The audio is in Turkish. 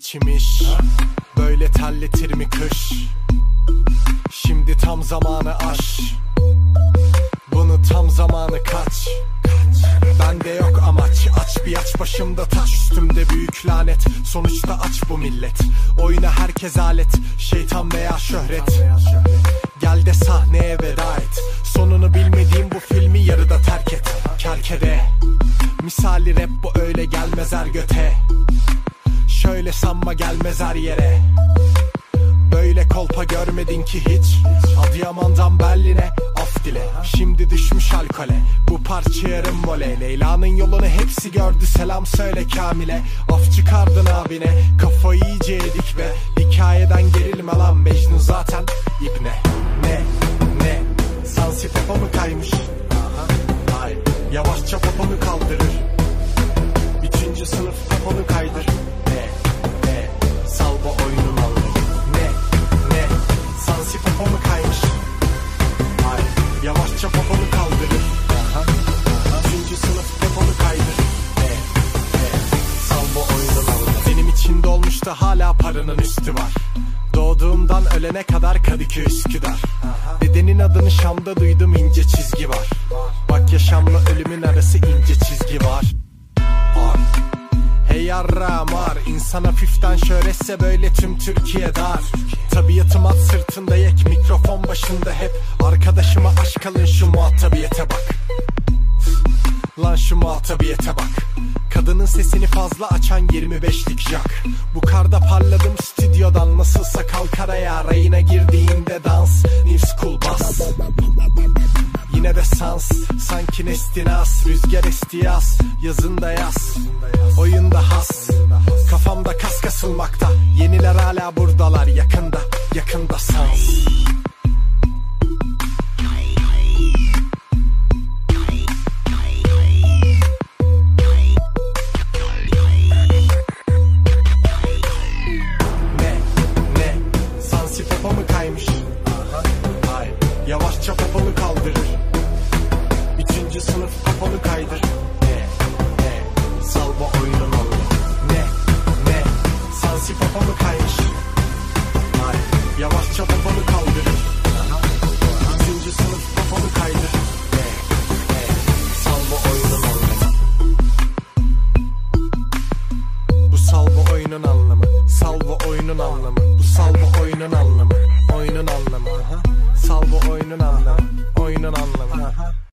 içmiş, böyle terletir mi kış? Şimdi tam zamanı aş, bunu tam zamanı kaç. Bende yok amaç, aç bir aç, başımda taç, üstümde büyük lanet. Sonuçta aç bu millet, oyuna herkes alet. Şeytan veya şöhret, gel de sahneye veda et. Sonunu bilmediğim bu filmi yarıda terk et. Kerkede misali rap bu, öyle gelmez her göte. Şöyle sanma gelmez her yere. Böyle kolpa görmedin ki hiç. Adıyaman'dan Berlin'e af dile. Şimdi düşmüş alkole, bu parça yarım voley. Leyla'nın yolunu hepsi gördü, selam söyle Kamil'e. Af çıkardın abine, kafayı iyice yedik be. Hikayeden gerilme lan, Mecnun zaten ibne. Ne Sansi popo mu kaymış? Hayır, yavaşça poponu kaldırır. 3. sınıf poponu kaydır. Ne salvo oyunun alır. Ne Sansi popo mu kaymış? Hayır, yavaşça poponu kaldırır. 3. sınıf poponu kaydır. Salvo oyunun alır. Benim içinde olmuş da hala paranın üstü var. Doğduğumdan ölene kadar Kadıköy Üsküdar. Dedenin adını Şam'da duydum, ince çizgi var. Bak yaşamla ölümün arası ince çizgi var. Hey yarrağım var, insan hafiften şöhretse böyle tüm Türkiye dar. Tabiatım at sırtında yek, mikrofon başında hep. Arkadaşıma aşk alın, şu muhatabiyete bak. Lan şu muhatabiyete bak. Kadının sesini fazla açan 25'lik jack. Bu karda parladım stüdyodan, nasılsa kalkar ayağa. Rayına girdiğinde dans, New School bas. Yine de sans, sanki Nestinas. Rüzgar estiyas, yazında yaz. Oyunda has, kafamda kas kasılmakta. Yeniler hala buradalar, yakında sans. Poponu kaymış. Hayır, yavaşça poponu kaldırır. 3. sınıf poponu kaydır. Salvo oyunun olur. Ne Sansi poponu kaymış. Hayır, yavaşça poponu kaldırır. 3. sınıf poponu kaydır. Salvo oyunun olur. Bu salvo oyunun anlamı. Salvo oyunun anlamı. Bu salvo oyunun